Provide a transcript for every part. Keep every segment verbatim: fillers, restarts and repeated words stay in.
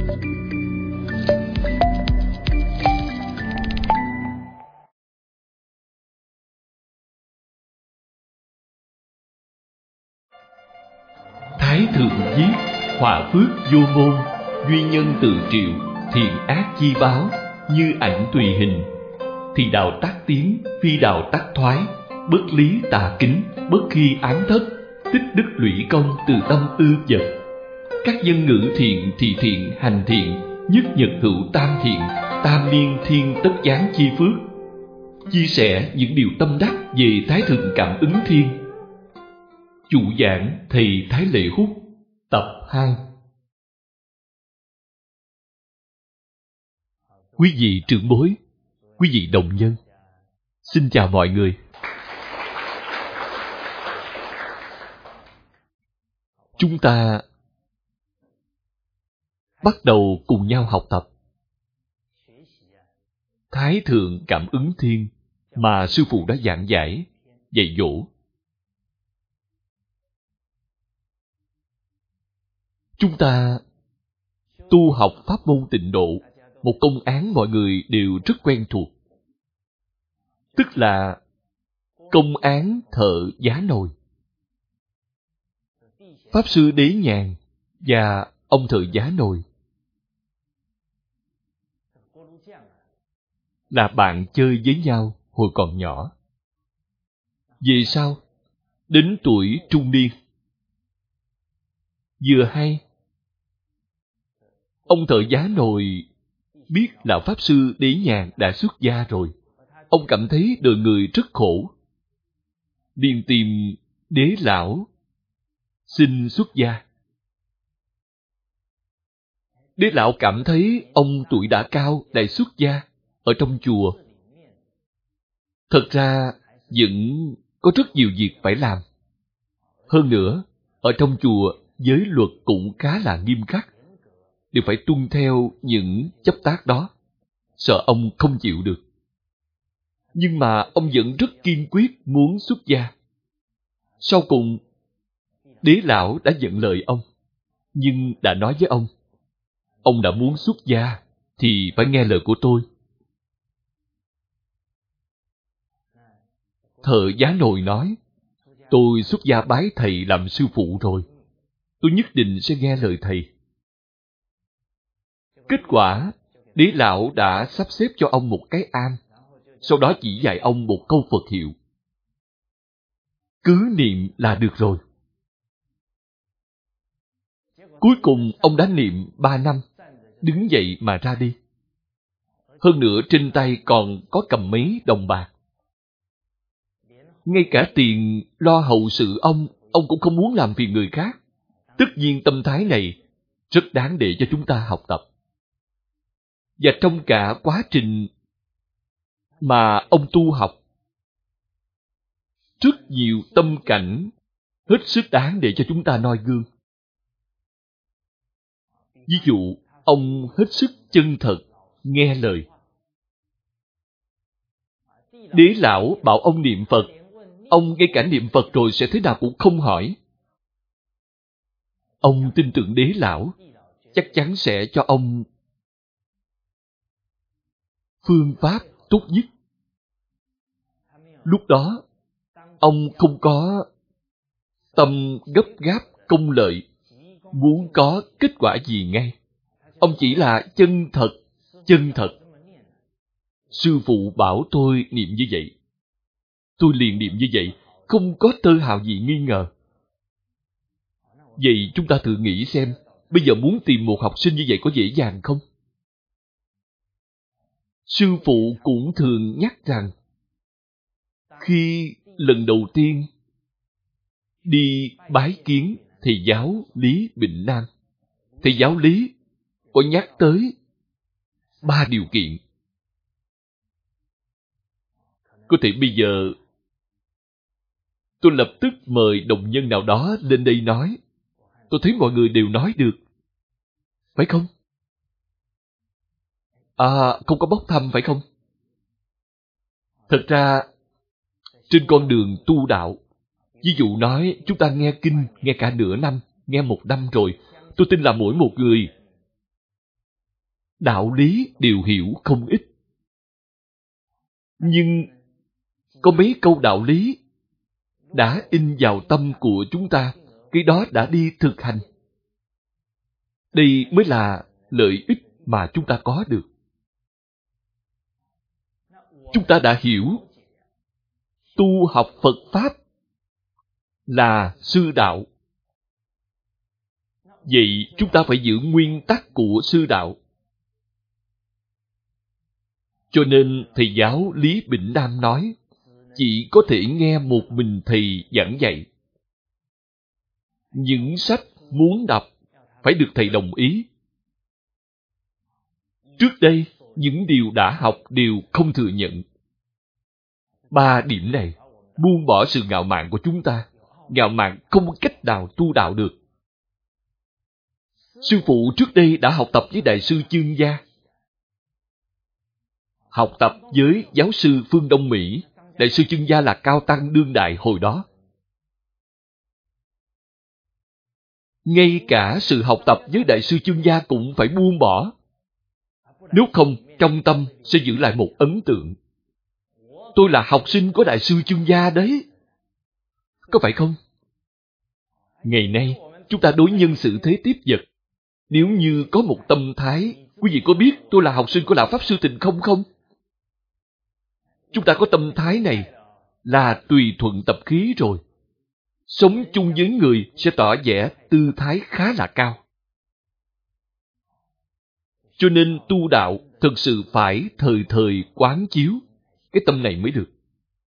Thái thượng viết: họa phước vô ngôn, duy nhân tự triệu, thiện ác chi báo, như ảnh tùy hình. Thì đạo tác tiến, phi đạo tác thoái, bất lý tà kính, bất khi ám thất, tích đức lũy công từ tâm ư vật. Các dân ngữ thiện thì thiện hành thiện, nhất nhật hữu tam thiện, tam niên thiên tất giáng chi phước. Chia sẻ những điều tâm đắc về Thái thượng cảm ứng thiên. Chủ giảng thầy Thái Lệ Hút, tập hai. Quý vị trưởng bối, quý vị đồng nhân, xin chào mọi người. Chúng ta bắt đầu cùng nhau học tập Thái thượng cảm ứng thiên mà sư phụ đã giảng giải, dạy dỗ. Chúng ta tu học pháp môn Tịnh Độ, một công án mọi người đều rất quen thuộc, tức là công án thợ giá nồi. Pháp sư Đế Nhàn và ông thợ giá nồi là bạn chơi với nhau hồi còn nhỏ. Về sau, đến tuổi trung niên, vừa hay ông thợ giá nồi biết là Pháp sư Đế Nhàn đã xuất gia rồi. Ông cảm thấy đời người rất khổ, liền tìm Đế lão xin xuất gia. Đế lão cảm thấy ông tuổi đã cao lại xuất gia ở trong chùa, thật ra vẫn có rất nhiều việc phải làm. Hơn nữa, ở trong chùa giới luật cũng khá là nghiêm khắc, đều phải tuân theo những chấp tác đó, sợ ông không chịu được. Nhưng mà ông vẫn rất kiên quyết muốn xuất gia. Sau cùng, Đế lão đã nhận lời ông, nhưng đã nói với ông, ông đã muốn xuất gia thì phải nghe lời của tôi. Thợ giá nồi nói, tôi xuất gia bái thầy làm sư phụ rồi, tôi nhất định sẽ nghe lời thầy. Kết quả, Đế lão đã sắp xếp cho ông một cái am, sau đó chỉ dạy ông một câu Phật hiệu. Cứ niệm là được rồi. Cuối cùng ông đã niệm ba năm, đứng dậy mà ra đi. Hơn nữa trên tay còn có cầm mấy đồng bạc. Ngay cả tiền lo hậu sự ông, ông cũng không muốn làm phiền người khác. Tất nhiên tâm thái này rất đáng để cho chúng ta học tập. Và trong cả quá trình mà ông tu học, rất nhiều tâm cảnh hết sức đáng để cho chúng ta noi gương. Ví dụ, ông hết sức chân thật, nghe lời. Đế lão bảo ông niệm Phật, ông ngay cả niệm Phật rồi sẽ thế nào cũng không hỏi. Ông tin tưởng Đế lão, chắc chắn sẽ cho ông phương pháp tốt nhất. Lúc đó, ông không có tâm gấp gáp công lợi, muốn có kết quả gì ngay. Ông chỉ là chân thật, chân thật. Sư phụ bảo tôi niệm như vậy, tôi liền niệm như vậy, không có tơ hào gì nghi ngờ. Vậy chúng ta thử nghĩ xem, bây giờ muốn tìm một học sinh như vậy có dễ dàng không? Sư phụ cũng thường nhắc rằng, khi lần đầu tiên đi bái kiến thầy giáo Lý Bình Nam, thầy giáo Lý có nhắc tới ba điều kiện. Có thể bây giờ tôi lập tức mời đồng nhân nào đó lên đây nói. Tôi thấy mọi người đều nói được, phải không? À, không có bốc thăm phải không? Thật ra, trên con đường tu đạo, ví dụ nói chúng ta nghe kinh, nghe cả nửa năm, nghe một năm rồi, tôi tin là mỗi một người đạo lý đều hiểu không ít. Nhưng có mấy câu đạo lý đã in vào tâm của chúng ta, cái đó đã đi thực hành. Đây mới là lợi ích mà chúng ta có được. Chúng ta đã hiểu tu học Phật Pháp là sư đạo. Vậy chúng ta phải giữ nguyên tắc của sư đạo. Cho nên thầy giáo Lý Bỉnh Nam nói, chỉ có thể nghe một mình thầy giảng dạy. Những sách muốn đọc phải được thầy đồng ý. Trước đây, những điều đã học đều không thừa nhận. Ba điểm này buông bỏ sự ngạo mạn của chúng ta. Ngạo mạn không có cách nào tu đạo được. Sư phụ trước đây đã học tập với Đại sư Chương Gia, học tập với giáo sư Phương Đông Mỹ. Đại sư Chương Gia là cao tăng đương đại hồi đó. Ngay cả sự học tập với Đại sư Chương Gia cũng phải buông bỏ. Nếu không, trong tâm sẽ giữ lại một ấn tượng. Tôi là học sinh của Đại sư Chương Gia đấy. Có phải không? Ngày nay, chúng ta đối nhân xử thế tiếp vật. Nếu như có một tâm thái, quý vị có biết tôi là học sinh của Lão Pháp Sư Tịnh Không không? Chúng ta có tâm thái này là tùy thuận tập khí rồi. Sống chung với người sẽ tỏ vẻ tư thái khá là cao. Cho nên tu đạo thực sự phải thời thời quán chiếu cái tâm này mới được.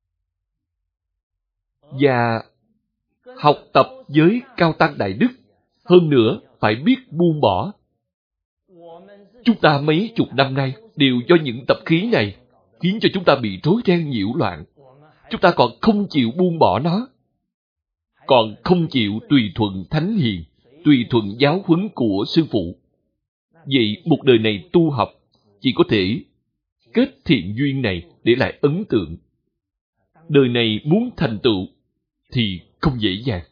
Và học tập với cao tăng đại đức, hơn nữa phải biết buông bỏ. Chúng ta mấy chục năm nay đều do những tập khí này khiến cho chúng ta bị rối ren nhiễu loạn. Chúng ta còn không chịu buông bỏ nó, còn không chịu tùy thuận thánh hiền, tùy thuận giáo huấn của sư phụ. Vậy một đời này tu học chỉ có thể kết thiện duyên này để lại ấn tượng. Đời này muốn thành tựu thì không dễ dàng.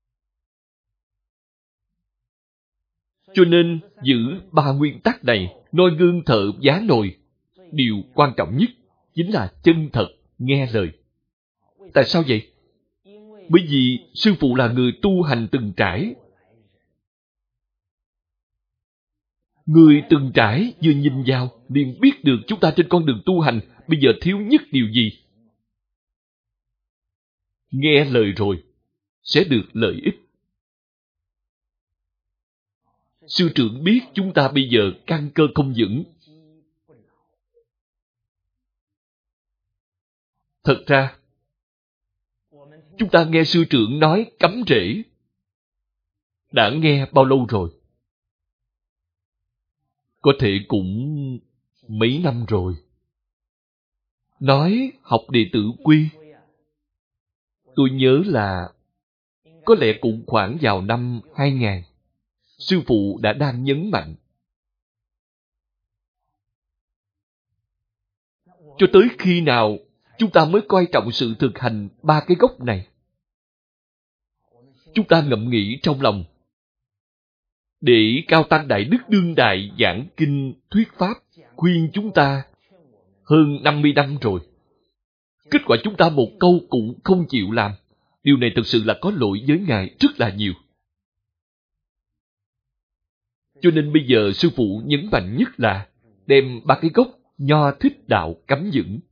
Cho nên giữ ba nguyên tắc này, noi gương thợ giá nồi, điều quan trọng nhất chính là chân thật nghe lời. Tại sao vậy? Bởi vì sư phụ là người tu hành từng trải. Người từng trải vừa nhìn vào liền biết được chúng ta trên con đường tu hành bây giờ thiếu nhất điều gì. Nghe lời rồi sẽ được lợi ích. Sư trưởng biết chúng ta bây giờ căn cơ không vững. Thật ra, chúng ta nghe sư trưởng nói cấm rễ đã nghe bao lâu rồi? Có thể cũng mấy năm rồi. Nói học đệ tử quy, tôi nhớ là có lẽ cũng khoảng vào năm hai nghìn, sư phụ đã đang nhấn mạnh. Cho tới khi nào chúng ta mới coi trọng sự thực hành ba cái gốc này? Chúng ta ngẫm nghĩ trong lòng. Để Cao Tăng Đại Đức đương đại giảng kinh thuyết pháp, khuyên chúng ta hơn năm mươi năm rồi. Kết quả chúng ta một câu cũng không chịu làm. Điều này thực sự là có lỗi với Ngài rất là nhiều. Cho nên bây giờ sư phụ nhấn mạnh nhất là đem ba cái gốc Nho Thích Đạo cắm vững.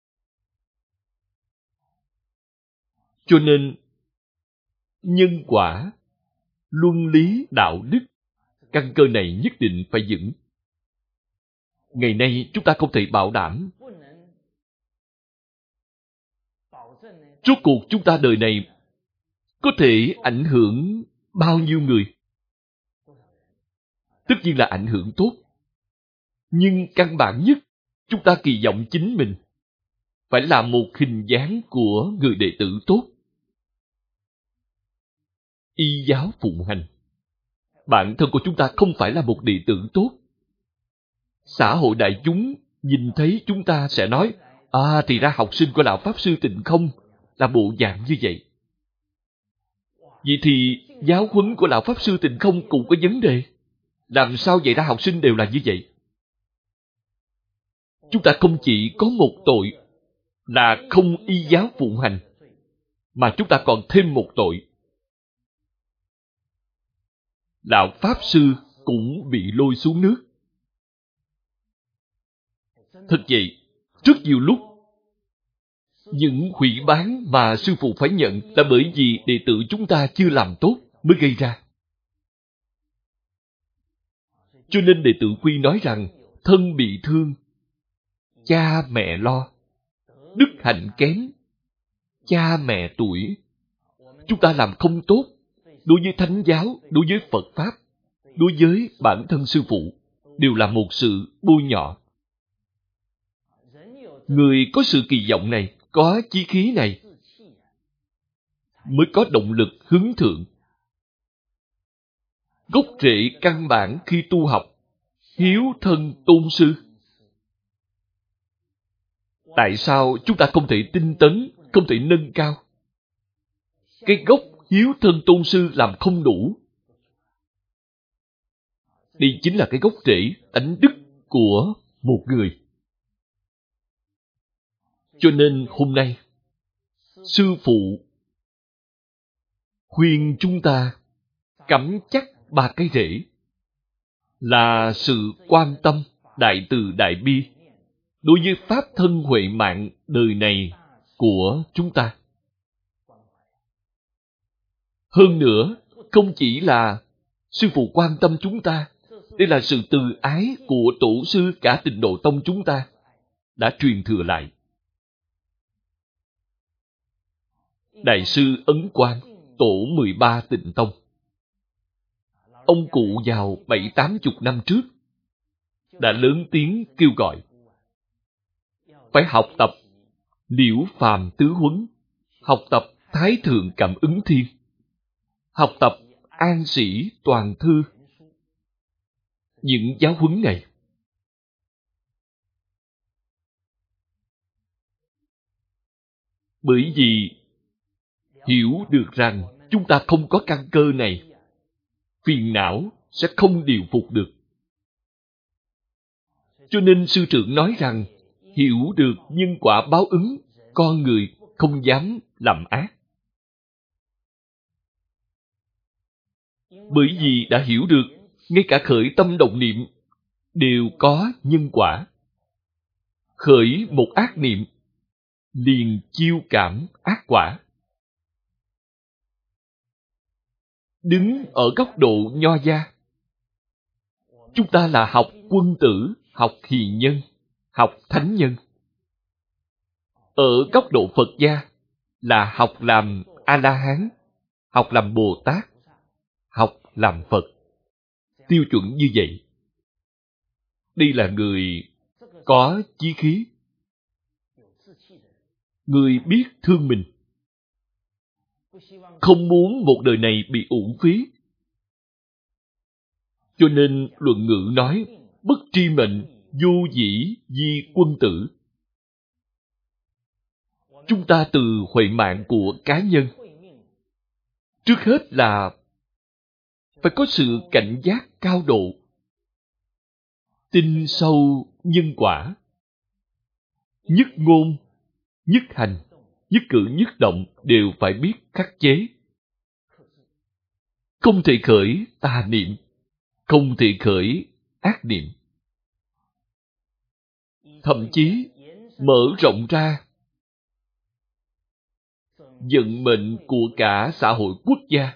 Cho nên nhân quả, luân lý, đạo đức, căn cơ này nhất định phải vững. Ngày nay chúng ta không thể bảo đảm. Rốt cuộc chúng ta đời này có thể ảnh hưởng bao nhiêu người? Tất nhiên là ảnh hưởng tốt. Nhưng căn bản nhất, chúng ta kỳ vọng chính mình phải là một hình dáng của người đệ tử tốt. Y giáo phụng hành. Bản thân của chúng ta không phải là một đệ tử tốt. Xã hội đại chúng nhìn thấy chúng ta sẽ nói, à thì ra học sinh của Lão Pháp Sư Tịnh Không là bộ dạng như vậy. Vậy thì giáo huấn của Lão Pháp Sư Tịnh Không cũng có vấn đề. Làm sao vậy ra học sinh đều là như vậy? Chúng ta không chỉ có một tội là không y giáo phụng hành, mà chúng ta còn thêm một tội. Lão Pháp Sư cũng bị lôi xuống nước. Thật vậy, rất nhiều lúc, những hủy bán mà sư phụ phải nhận là bởi vì đệ tử chúng ta chưa làm tốt mới gây ra. Cho nên đệ tử Quy nói rằng, thân bị thương, cha mẹ lo, đức hạnh kém, cha mẹ tuổi. Chúng ta làm không tốt đối với Thánh giáo, đối với Phật Pháp, đối với bản thân sư phụ, đều là một sự bôi nhọ. Người có sự kỳ vọng này, có chí khí này, mới có động lực hướng thượng. Gốc rễ căn bản khi tu học, hiếu thân tôn sư. Tại sao chúng ta không thể tinh tấn, không thể nâng cao? Cái gốc hiếu thân tôn sư làm không đủ. Đây chính là cái gốc rễ tánh đức của một người. Cho nên hôm nay, sư phụ khuyên chúng ta cắm chắc ba cái rễ, là sự quan tâm đại từ đại bi đối với pháp thân huệ mạng đời này của chúng ta. Hơn nữa, không chỉ là sư phụ quan tâm chúng ta, đây là sự từ ái của tổ sư cả Tịnh Độ Tông chúng ta đã truyền thừa lại. Đại sư Ấn Quang, tổ mười ba Tịnh Tông. Ông cụ vào bảy tám chục năm trước đã lớn tiếng kêu gọi phải học tập Liễu Phàm Tứ Huấn, học tập Thái Thượng Cảm Ứng Thiên, học tập An Sĩ Toàn Thư. Những giáo huấn này bởi vì hiểu được rằng chúng ta không có căn cơ này, phiền não sẽ không điều phục được. Cho nên sư trưởng nói rằng, hiểu được nhân quả báo ứng, con người không dám làm ác. Bởi vì đã hiểu được, ngay cả khởi tâm động niệm đều có nhân quả. Khởi một ác niệm, liền chiêu cảm ác quả. Đứng ở góc độ nho gia, chúng ta là học quân tử, học hiền nhân, học thánh nhân. Ở góc độ Phật gia là học làm A-la-hán, học làm Bồ Tát, học làm Phật. Tiêu chuẩn như vậy. Đây là người có chí khí, người biết thương mình, không muốn một đời này bị uổng phí. Cho nên luận ngữ nói, bất tri mệnh, vô dĩ di quân tử. Chúng ta từ huệ mạng của cá nhân, trước hết là phải có sự cảnh giác cao độ, tin sâu nhân quả, nhất ngôn, nhất hành, nhất cử nhất động đều phải biết khắc chế. Không thể khởi tà niệm, không thể khởi ác niệm. Thậm chí mở rộng ra vận mệnh của cả xã hội quốc gia,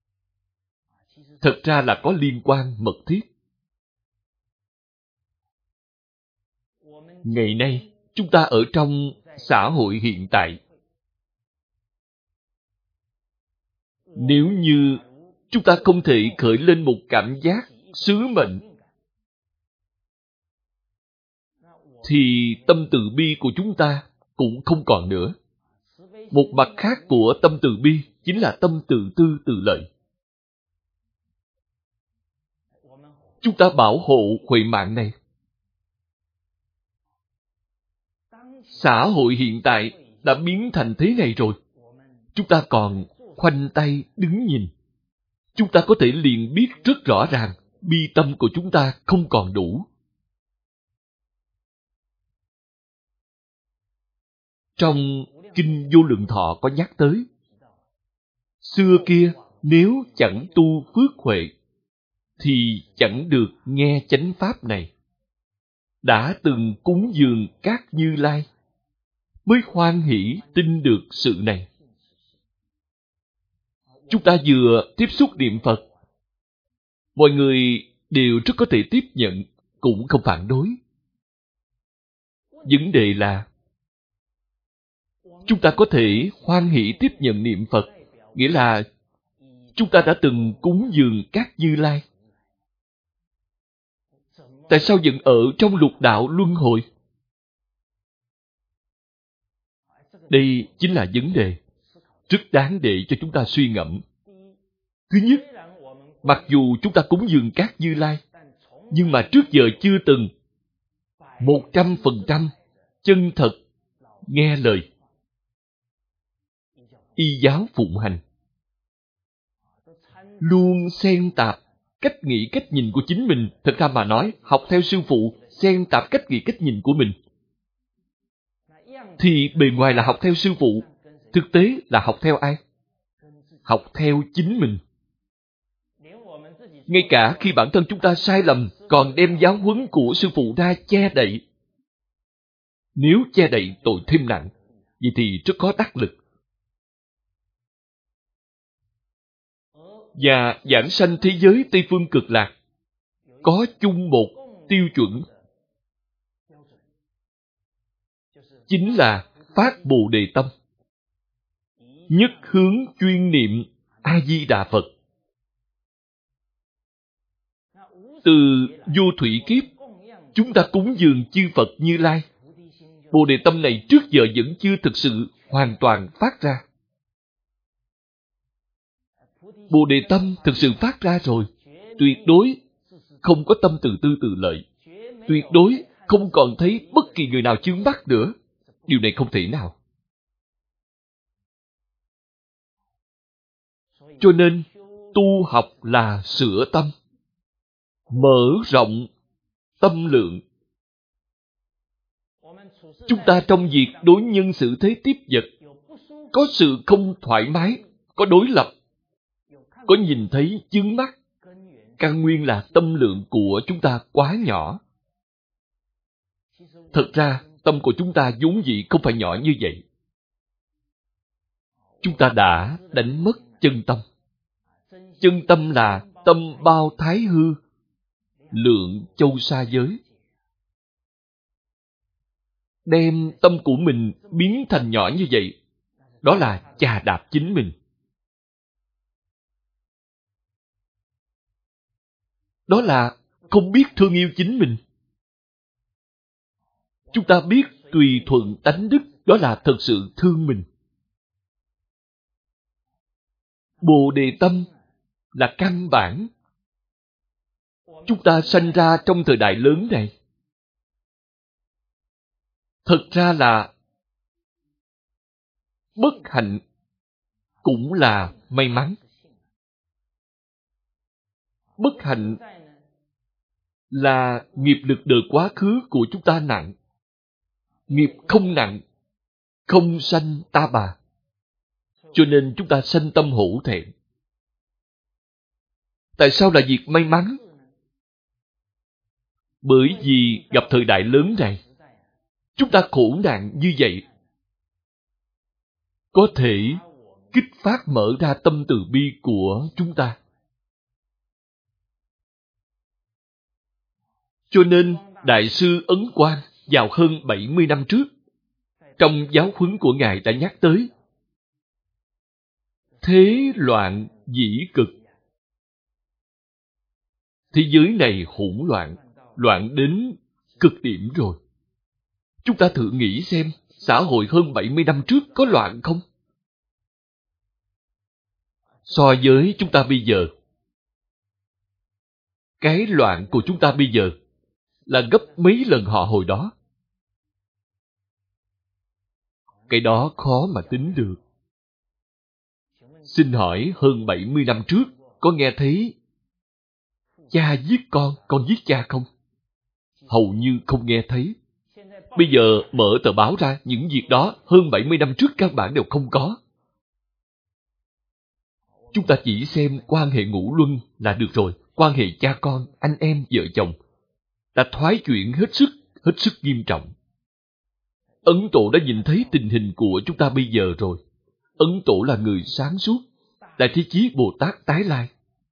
thật ra là có liên quan mật thiết. Ngày nay, chúng ta ở trong xã hội hiện tại, nếu như chúng ta không thể khởi lên một cảm giác sứ mệnh, thì tâm từ bi của chúng ta cũng không còn nữa. Một mặt khác của tâm từ bi chính là tâm tự tư tự lợi. Chúng ta bảo hộ huệ mạng này. Xã hội hiện tại đã biến thành thế này rồi. Chúng ta còn khoanh tay đứng nhìn. Chúng ta có thể liền biết rất rõ ràng bi tâm của chúng ta không còn đủ. Trong Kinh Vô Lượng Thọ có nhắc tới, xưa kia nếu chẳng tu phước huệ, thì chẳng được nghe chánh pháp này. Đã từng cúng dường các Như Lai, mới hoan hỷ tin được sự này. Chúng ta vừa tiếp xúc niệm Phật, mọi người đều rất có thể tiếp nhận, cũng không phản đối. Vấn đề là chúng ta có thể hoan hỷ tiếp nhận niệm Phật, nghĩa là chúng ta đã từng cúng dường các Như Lai. Tại sao vẫn ở trong lục đạo luân hồi? Đây chính là vấn đề rất đáng để cho chúng ta suy ngẫm. Thứ nhất, mặc dù chúng ta cúng dường các Như Lai, nhưng mà trước giờ chưa từng một trăm phần trăm chân thật nghe lời y giáo phụng hành, luôn xen tạp cách nghĩ cách nhìn của chính mình. Thật ra mà nói, học theo sư phụ, xen tạp cách nghĩ cách nhìn của mình, thì bề ngoài là học theo sư phụ, thực tế là học theo ai? Học theo chính mình. Ngay cả khi bản thân chúng ta sai lầm, còn đem giáo huấn của sư phụ ra che đậy. Nếu che đậy tội thêm nặng, vậy thì rất có đắc lực. Và giảng sanh thế giới Tây Phương Cực Lạc có chung một tiêu chuẩn, chính là phát Bồ Đề tâm, nhất hướng chuyên niệm A Di Đà Phật. Từ vô thủy kiếp, chúng ta cúng dường chư Phật Như Lai, Bồ Đề tâm này trước giờ vẫn chưa thực sự hoàn toàn phát ra. Bồ Đề tâm thực sự phát ra rồi, tuyệt đối không có tâm từ tư tự lợi, tuyệt đối không còn thấy bất kỳ người nào chướng mắt nữa. Điều này không thể nào. Cho nên, tu học là sửa tâm, mở rộng tâm lượng. Chúng ta trong việc đối nhân xử thế tiếp vật, có sự không thoải mái, có đối lập, có nhìn thấy chướng mắt, căn nguyên là tâm lượng của chúng ta quá nhỏ. Thật ra, tâm của chúng ta vốn dĩ không phải nhỏ như vậy. Chúng ta đã đánh mất chân tâm. Chân tâm là tâm bao thái hư, lượng châu sa giới. Đem tâm của mình biến thành nhỏ như vậy, đó là chà đạp chính mình. Đó là không biết thương yêu chính mình. Chúng ta biết tùy thuận tánh đức, đó là thật sự thương mình. Bồ Đề tâm là căn bản. Chúng ta sanh ra trong thời đại lớn này, thật ra là bất hạnh, cũng là may mắn. Bất hạnh là nghiệp lực đời quá khứ của chúng ta nặng. Nghiệp không nặng, không sanh ta bà. Cho nên chúng ta sanh tâm hổ thẹn. Tại sao là việc may mắn? Bởi vì gặp thời đại lớn này, chúng ta khổ nạn như vậy, có thể kích phát mở ra tâm từ bi của chúng ta. Cho nên, Đại sư Ấn Quang vào hơn bảy mươi năm trước, trong giáo huấn của Ngài đã nhắc tới thế loạn dĩ cực. Thế giới này hỗn loạn, loạn đến cực điểm rồi. Chúng ta thử nghĩ xem, xã hội hơn bảy mươi năm trước có loạn không? So với chúng ta bây giờ, cái loạn của chúng ta bây giờ là gấp mấy lần họ hồi đó. Cái đó khó mà tính được. Xin hỏi hơn bảy mươi năm trước, có nghe thấy cha giết con, con giết cha không? Hầu như không nghe thấy. Bây giờ mở tờ báo ra, những việc đó hơn bảy mươi năm trước căn bản đều không có. Chúng ta chỉ xem quan hệ ngũ luân là được rồi. Quan hệ cha con, anh em, vợ chồng đã thoái chuyển hết sức, hết sức nghiêm trọng. Ấn Tổ đã nhìn thấy tình hình của chúng ta bây giờ rồi. Ấn Tổ là người sáng suốt, Đại Thế Chí Bồ Tát tái lai.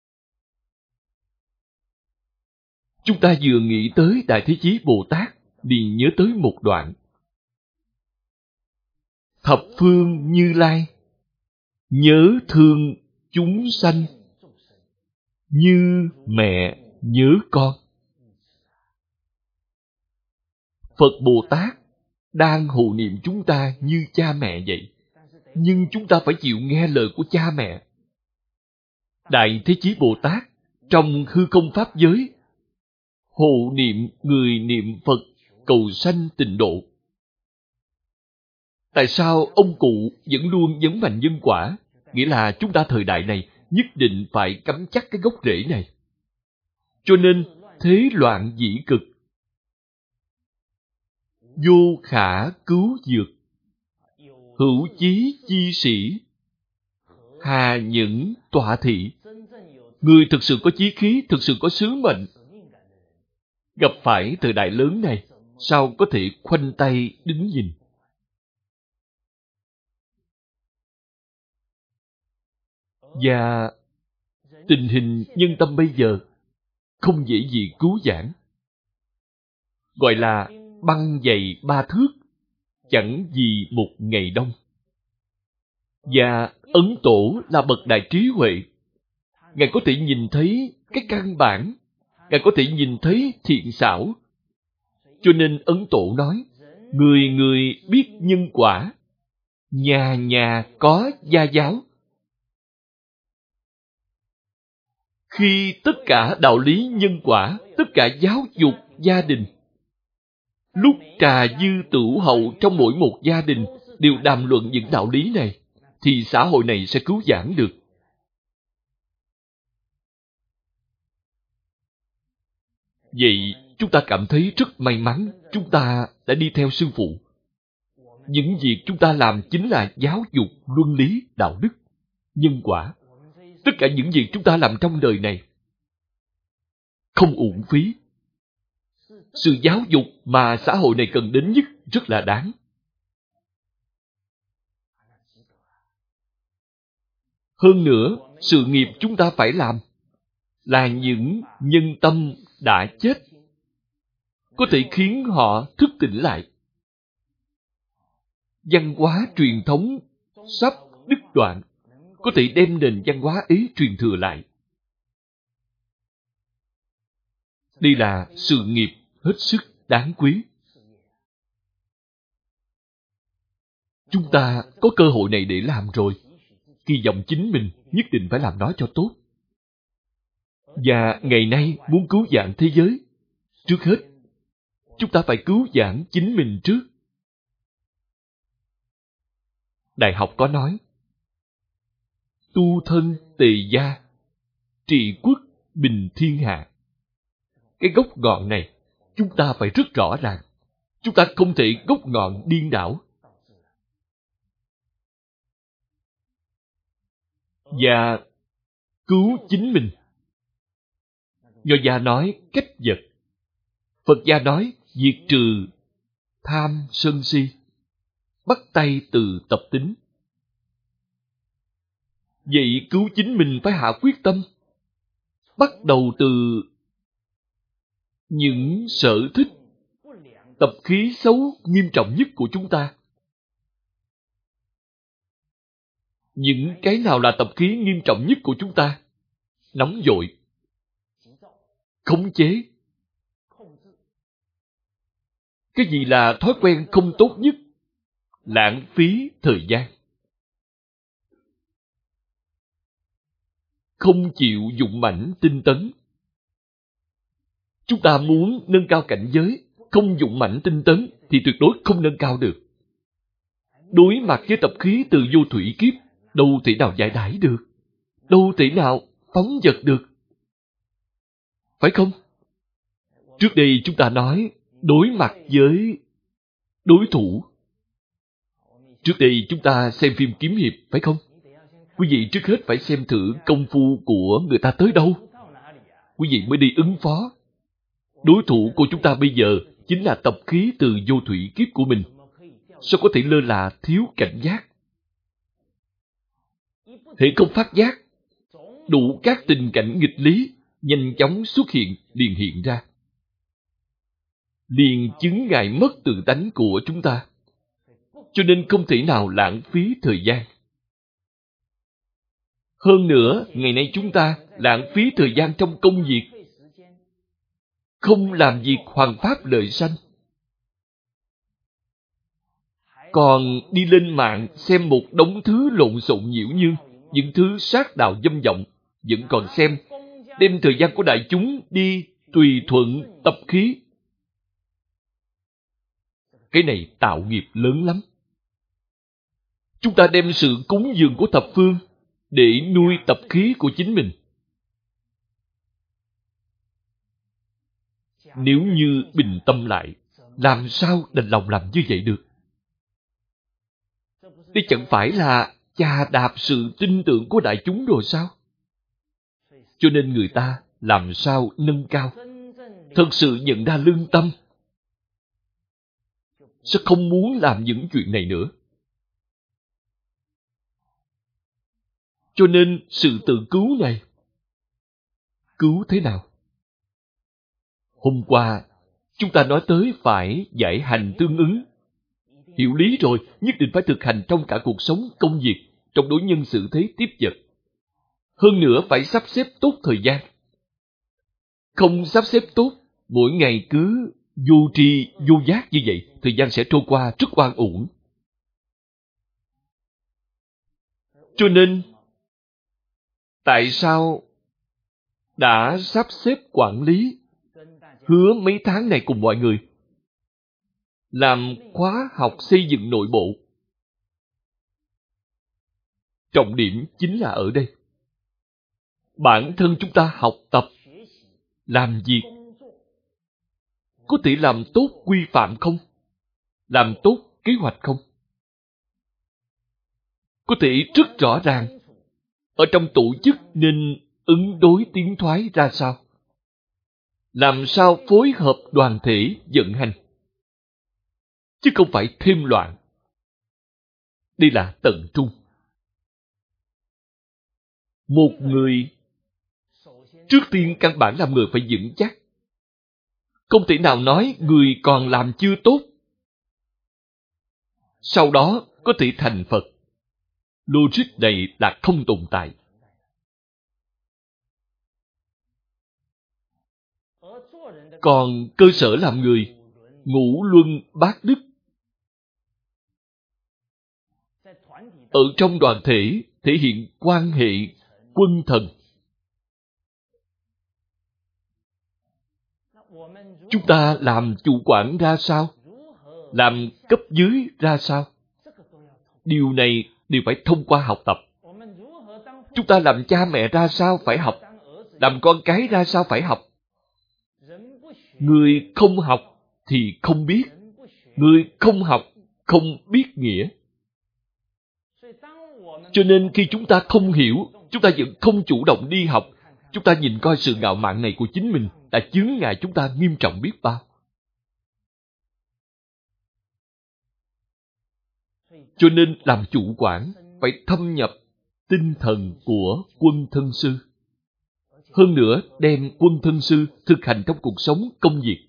Chúng ta vừa nghĩ tới Đại Thế Chí Bồ Tát, liền nhớ tới một đoạn. Thập phương Như Lai, nhớ thương chúng sanh, như mẹ nhớ con. Phật Bồ Tát đang hộ niệm chúng ta như cha mẹ vậy. Nhưng chúng ta phải chịu nghe lời của cha mẹ. Đại Thế Chí Bồ Tát trong hư không pháp giới hộ niệm người niệm Phật cầu sanh tịnh độ. Tại sao ông cụ vẫn luôn nhấn mạnh nhân quả? Nghĩa là chúng ta thời đại này nhất định phải cắm chắc cái gốc rễ này. Cho nên thế loạn dĩ cực, vô khả cứu dược, hữu chí chi sĩ, hà nhẫn tọa thị. Người thực sự có chí khí, thực sự có sứ mệnh, gặp phải thời đại lớn này, sao có thể khoanh tay đứng nhìn? Và tình hình nhân tâm bây giờ không dễ gì cứu vãn. Gọi là băng dày ba thước, chẳng gì một ngày đông. Và Ấn Tổ là bậc đại trí huệ. Ngài có thể nhìn thấy cái căn bản, Ngài có thể nhìn thấy thiện xảo. Cho nên Ấn Tổ nói, người người biết nhân quả, nhà nhà có gia giáo. Khi tất cả đạo lý nhân quả, tất cả giáo dục gia đình, lúc trà dư tửu hậu trong mỗi một gia đình đều đàm luận những đạo lý này, thì xã hội này sẽ cứu vãn được. Vậy chúng ta cảm thấy rất may mắn, chúng ta đã đi theo sư phụ. Những việc chúng ta làm chính là giáo dục luân lý, đạo đức, nhân quả. Tất cả những việc chúng ta làm trong đời này không uổng phí. Sự giáo dục mà xã hội này cần đến nhất rất là đáng. Hơn nữa, sự nghiệp chúng ta phải làm là những nhân tâm đã chết, có thể khiến họ thức tỉnh lại. Văn hóa truyền thống sắp đứt đoạn, có thể đem nền văn hóa ấy truyền thừa lại. Đây là sự nghiệp hết sức đáng quý. Chúng ta có cơ hội này để làm rồi. Kỳ vọng chính mình nhất định phải làm nó cho tốt. Và ngày nay muốn cứu vãn thế giới, trước hết, chúng ta phải cứu vãn chính mình trước. Đại học có nói, tu thân tề gia, trị quốc bình thiên hạ. Cái gốc ngọn này, chúng ta phải rất rõ ràng. Chúng ta không thể gốc ngọn điên đảo. Và cứu chính mình. Nho gia nói cách vật. Phật gia nói diệt trừ tham sân si. Bắt tay từ tập tính. Vậy cứu chính mình phải hạ quyết tâm. Bắt đầu từ những sở thích, tập khí xấu nghiêm trọng nhất của chúng ta. Những cái nào là tập khí nghiêm trọng nhất của chúng ta? Nóng vội, khống chế. Cái gì là thói quen không tốt nhất? Lãng phí thời gian. Không chịu dụng mãnh tinh tấn. Chúng ta muốn nâng cao cảnh giới, không dụng mãnh tinh tấn thì tuyệt đối không nâng cao được. Đối mặt với tập khí từ vô thủy kiếp, đâu thể nào giải đãi được, đâu thể nào phóng dật được. Phải không? Trước đây chúng ta nói, đối mặt với đối thủ. Trước đây chúng ta xem phim kiếm hiệp, phải không? Quý vị trước hết phải xem thử công phu của người ta tới đâu. Quý vị mới đi ứng phó. Đối thủ của chúng ta bây giờ chính là tập khí từ vô thủy kiếp của mình. Sao có thể lơ là thiếu cảnh giác? Hệ không phát giác, đủ các tình cảnh nghịch lý nhanh chóng xuất hiện, liền hiện ra. Liền chứng ngại mất tự tánh của chúng ta. Cho nên không thể nào lãng phí thời gian. Hơn nữa, ngày nay chúng ta lãng phí thời gian trong công việc, không làm việc hoằng pháp lợi sanh. Còn đi lên mạng xem một đống thứ lộn xộn nhiễu nhương, những thứ sát đạo dâm vọng, vẫn còn xem, đem thời gian của đại chúng đi tùy thuận tập khí. Cái này tạo nghiệp lớn lắm. Chúng ta đem sự cúng dường của thập phương để nuôi tập khí của chính mình. Nếu như bình tâm lại, làm sao đành lòng làm như vậy được? Đây chẳng phải là chà đạp sự tin tưởng của đại chúng rồi sao? Cho nên người ta làm sao nâng cao, thật sự nhận ra lương tâm, sẽ không muốn làm những chuyện này nữa. Cho nên sự tự cứu này, cứu thế nào? Hôm qua, chúng ta nói tới phải giải hành tương ứng. Hiểu lý rồi, nhất định phải thực hành trong cả cuộc sống, công việc, trong đối nhân xử thế tiếp vật. Hơn nữa phải sắp xếp tốt thời gian. Không sắp xếp tốt, mỗi ngày cứ vô tri, vô giác như vậy, thời gian sẽ trôi qua rất oan uổng. Cho nên, tại sao đã sắp xếp quản lý, hứa mấy tháng này cùng mọi người làm khóa học xây dựng nội bộ? Trọng điểm chính là ở đây. Bản thân chúng ta học tập, làm việc, có thể làm tốt quy phạm không? Làm tốt kế hoạch không? Có thể rất rõ ràng, ở trong tổ chức nên ứng đối tiến thoái ra sao? Làm sao phối hợp đoàn thể vận hành? Chứ không phải thêm loạn. Đây là tận trung. Một người, trước tiên căn bản làm người phải vững chắc. Không thể nào nói người còn làm chưa tốt, sau đó có thể thành Phật. Logic này là không tồn tại. Còn cơ sở làm người, ngũ luân bát đức. Ở trong đoàn thể thể hiện quan hệ quân thần. Chúng ta làm chủ quản ra sao? Làm cấp dưới ra sao? Điều này đều phải thông qua học tập. Chúng ta làm cha mẹ ra sao phải học. Làm con cái ra sao phải học. Người không học thì không biết. Người không học không biết nghĩa. Cho nên khi chúng ta không hiểu, chúng ta vẫn không chủ động đi học, chúng ta nhìn coi sự ngạo mạn này của chính mình đã chướng ngại chúng ta nghiêm trọng biết bao. Cho nên làm chủ quản phải thâm nhập tinh thần của quân thân sư. Hơn nữa đem quân thân sư thực hành trong cuộc sống công việc.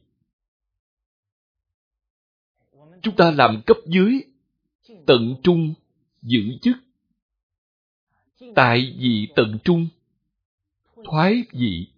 Chúng ta làm cấp dưới, tận trung, giữ chức. Tại vị tận trung, thoái vị.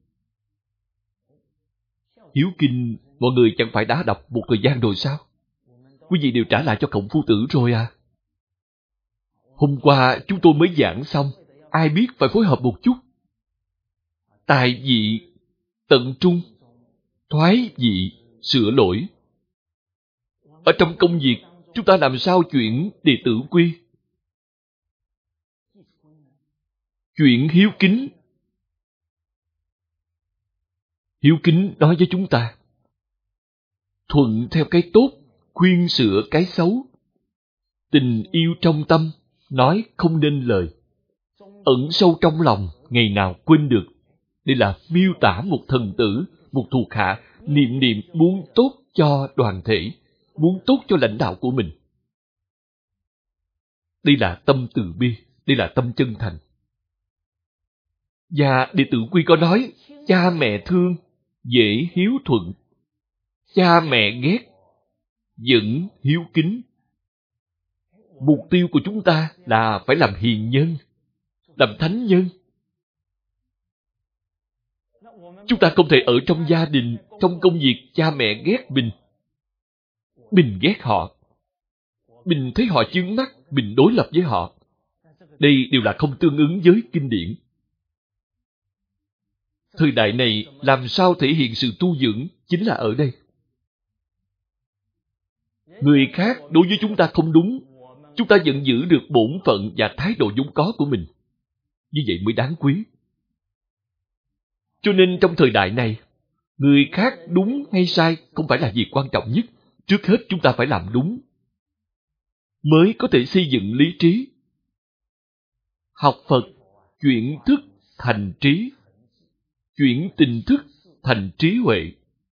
Hiếu Kinh, mọi người chẳng phải đã đọc một thời gian rồi sao? Quý vị đều trả lại cho Khổng Phu Tử rồi à? Hôm qua chúng tôi mới giảng xong, ai biết phải phối hợp một chút. Tại vị tận trung, thoái vị sửa lỗi. Ở trong công việc, chúng ta làm sao chuyển đệ tử quy? Chuyện hiếu kính. Hiếu kính nói với chúng ta, thuận theo cái tốt, khuyên sửa cái xấu. Tình yêu trong tâm, nói không nên lời. Ẩn sâu trong lòng, ngày nào quên được. Đây là miêu tả một thần tử, một thuộc hạ, niệm niệm muốn tốt cho đoàn thể, muốn tốt cho lãnh đạo của mình. Đây là tâm từ bi, đây là tâm chân thành. Và Đệ tử Quy có nói, cha mẹ thương, dễ hiếu thuận. Cha mẹ ghét, vẫn hiếu kính. Mục tiêu của chúng ta là phải làm hiền nhân, làm thánh nhân. Chúng ta không thể ở trong gia đình, trong công việc cha mẹ ghét mình. Mình ghét họ. Mình thấy họ chướng mắt, mình đối lập với họ. Đây đều là không tương ứng với kinh điển. Thời đại này làm sao thể hiện sự tu dưỡng chính là ở đây. Người khác đối với chúng ta không đúng, chúng ta vẫn giữ được bổn phận và thái độ vốn có của mình. Như vậy mới đáng quý. Cho nên trong thời đại này, người khác đúng hay sai không phải là việc quan trọng nhất. Trước hết chúng ta phải làm đúng, mới có thể xây dựng lý trí. Học Phật, chuyển thức thành trí, chuyển tình thức thành trí huệ.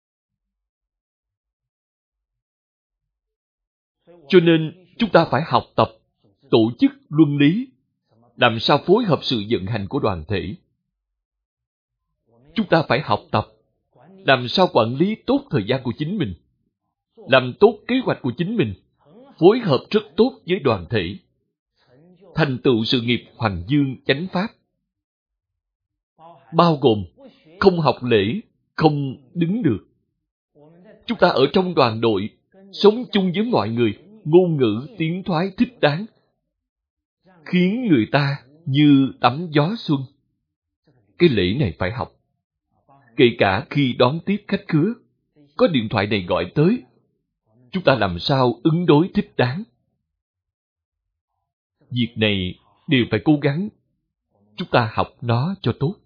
Cho nên chúng ta phải học tập, tổ chức luân lý, làm sao phối hợp sự vận hành của đoàn thể. Chúng ta phải học tập, làm sao quản lý tốt thời gian của chính mình, làm tốt kế hoạch của chính mình, phối hợp rất tốt với đoàn thể, thành tựu sự nghiệp Hoàng Dương Chánh Pháp. Bao gồm không học lễ, không đứng được. Chúng ta ở trong đoàn đội, sống chung với mọi người, ngôn ngữ, tiếng thoái thích đáng, khiến người ta như tắm gió xuân. Cái lễ này phải học. Kể cả khi đón tiếp khách khứa, có điện thoại này gọi tới, chúng ta làm sao ứng đối thích đáng. Việc này đều phải cố gắng, chúng ta học nó cho tốt.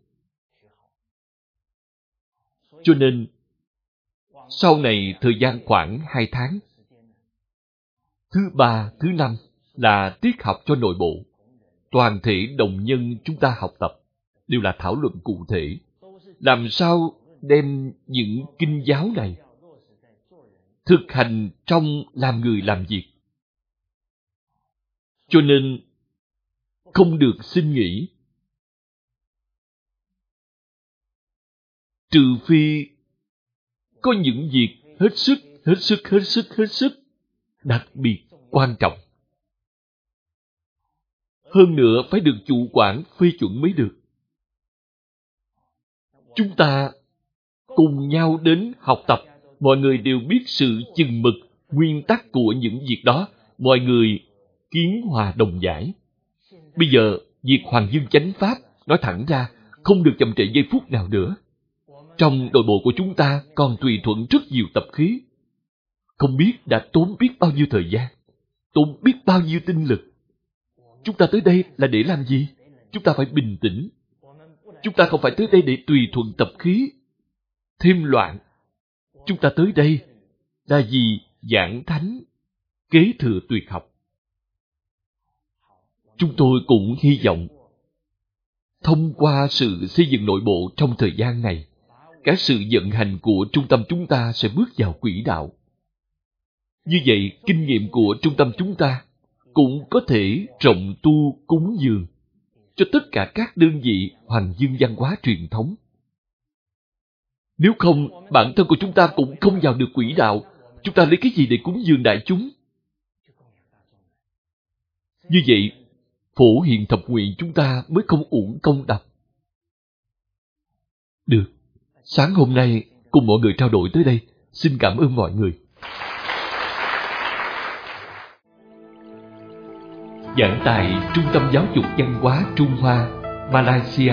Cho nên, sau này thời gian khoảng hai tháng, thứ ba, thứ năm là tiết học cho nội bộ. Toàn thể đồng nhân chúng ta học tập, đều là thảo luận cụ thể. Làm sao đem những kinh giáo này thực hành trong làm người làm việc. Cho nên, không được xin nghỉ. Trừ phi có những việc hết sức, hết sức, hết sức, hết sức đặc biệt quan trọng. Hơn nữa phải được chủ quản phê chuẩn mới được. Chúng ta cùng nhau đến học tập, mọi người đều biết sự chừng mực, nguyên tắc của những việc đó, mọi người kiến hòa đồng giải. Bây giờ, việc Hoàng Dương Chánh Pháp, nói thẳng ra, không được chậm trễ giây phút nào nữa. Trong nội bộ của chúng ta còn tùy thuận rất nhiều tập khí. Không biết đã tốn biết bao nhiêu thời gian, tốn biết bao nhiêu tinh lực. Chúng ta tới đây là để làm gì? Chúng ta phải bình tĩnh. Chúng ta không phải tới đây để tùy thuận tập khí, thêm loạn. Chúng ta tới đây là vì giảng thánh, kế thừa tuyệt học. Chúng tôi cũng hy vọng thông qua sự xây dựng nội bộ trong thời gian này, các sự vận hành của trung tâm chúng ta sẽ bước vào quỹ đạo. Như vậy, kinh nghiệm của trung tâm chúng ta cũng có thể rộng tu cúng dường cho tất cả các đơn vị Hoàng Dương văn hóa truyền thống. Nếu không, bản thân của chúng ta cũng không vào được quỹ đạo. Chúng ta lấy cái gì để cúng dường đại chúng? Như vậy, phổ hiền thập nguyện chúng ta mới không uổng công đọc. Được, sáng hôm nay cùng mọi người trao đổi tới đây. Xin cảm ơn mọi người. Giảng tại Trung tâm Giáo dục Văn hóa Trung Hoa, Malaysia.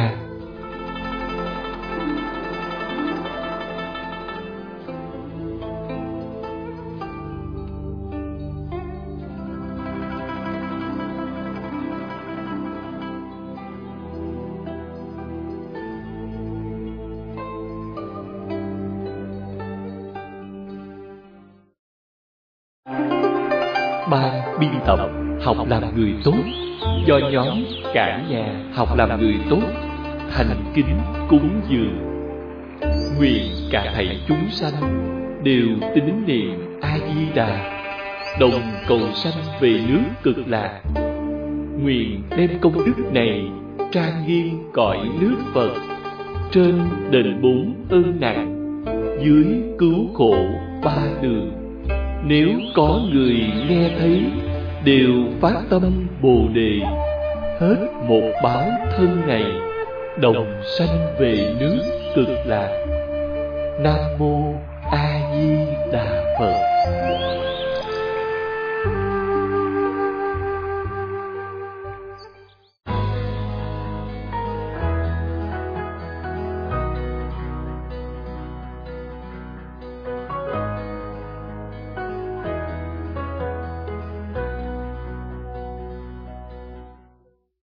ban biên tập học làm người tốt, do nhóm Cả Nhà Học Làm Người Tốt thành kính cúng dường. Nguyện cả thảy chúng sanh đều tín niệm A Di Đà, đồng cầu sanh về nước Cực Lạc. Nguyện đem công đức này trang nghiêm cõi nước Phật, trên đền bốn ơn nặng, dưới cứu khổ ba đường. Nếu có người nghe thấy, đều phát tâm Bồ Đề, hết một báo thân này, đồng sanh về nước Cực Lạc. Nam mô A Di Đà